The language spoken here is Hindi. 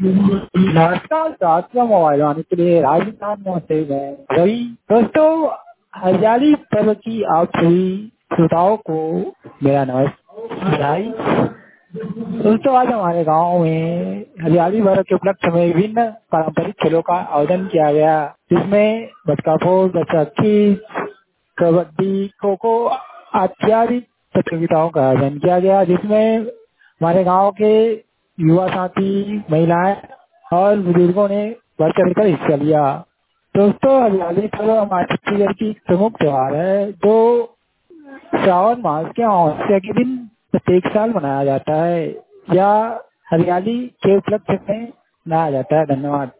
नमस्कार साथियों, मोबाइल वाणी के लिए राजस्थान से मैं रवि। दोस्तों, हरियाली पर्व की आप सभी श्रोताओं को मेरा नमस्कार। दोस्तों, आज हमारे गांव में हरियाली पर्व के उपलक्ष्य में विभिन्न पारंपरिक खेलों का आयोजन किया गया, जिसमें बचका फोड़, बैसाखी, कबड्डी, खो खो इत्यादि प्रतियोगिताओं का आयोजन किया गया, जिसमें हमारे गांव के युवा साथी, महिलाएं और बुजुर्गों ने बढ़ चढ़कर हिस्सा लिया। दोस्तों, हरियाली पर्व हमारे छत्तीसगढ़ की प्रमुख त्योहार है, जो श्रावण मास के अमावस्या के दिन प्रत्येक साल मनाया जाता है या हरियाली के उपलक्ष्य में मनाया जाता है। धन्यवाद।